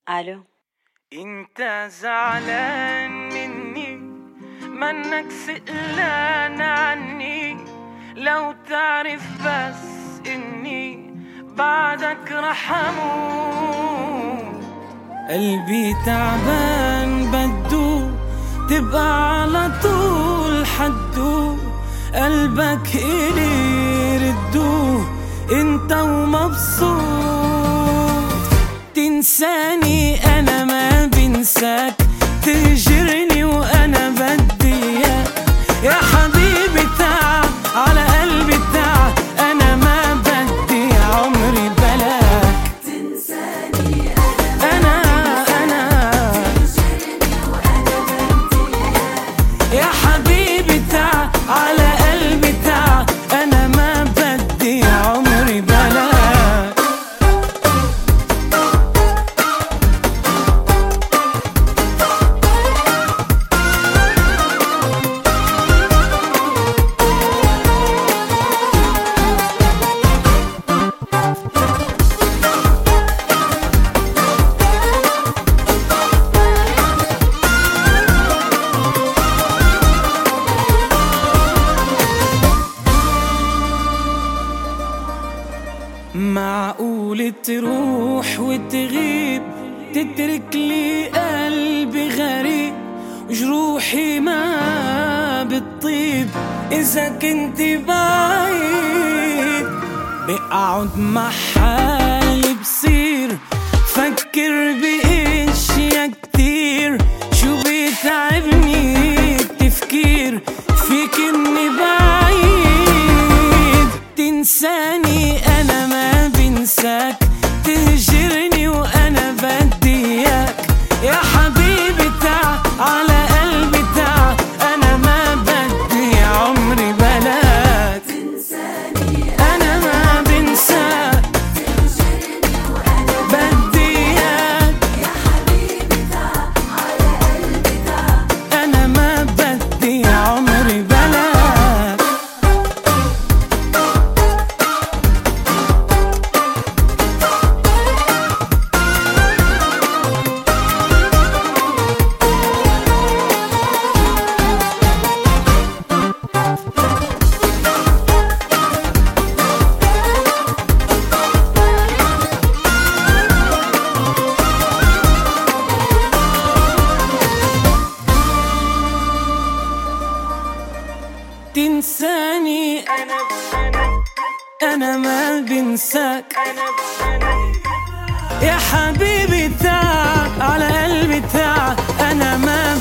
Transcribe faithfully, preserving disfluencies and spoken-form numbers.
الو، انت زعلان مني منك سئلان عني، لو تعرف بس اني بعدك رح اموت. قلبي تعبان بدو تبقى على طول حدو، قلبك إلي ردو انت ومبسوط. تنساني انا ما بنساك، تهجرني وانا بدي اياك. يا حبيبي تعب على قلبي تعب، انا ما بدي عمري بلاك. تنساني انا انا تهجرني وانا بدي اياك. يا حبيبي تعب على قلبي تعب، انا ما بدي عمري بلاك. معقول تروح وتغيب، تترك لي قلبي غريب، جروحي ما بتطيب إذا كنت بعيد. بقعد مع حالي بصير فكر بإشياء كتير، شو بيتعبني التفكير فيك إني بعيد. تنساني أنا ما بنساك، تهجرني وأنا بدي إياك. يا حبيبي تعب على قلبي تعب، أنا ما بدي عمري بلاك. تنساني أنا ما بنساك، تهجرني وانا بدي إياك. يا حبيبي تعب على قلبي تعب. أنا ما بدي عمري بلاك. تنساني أنا أنا ما بنساك. يا حبيبي تعب على قلبي تعب، أنا ما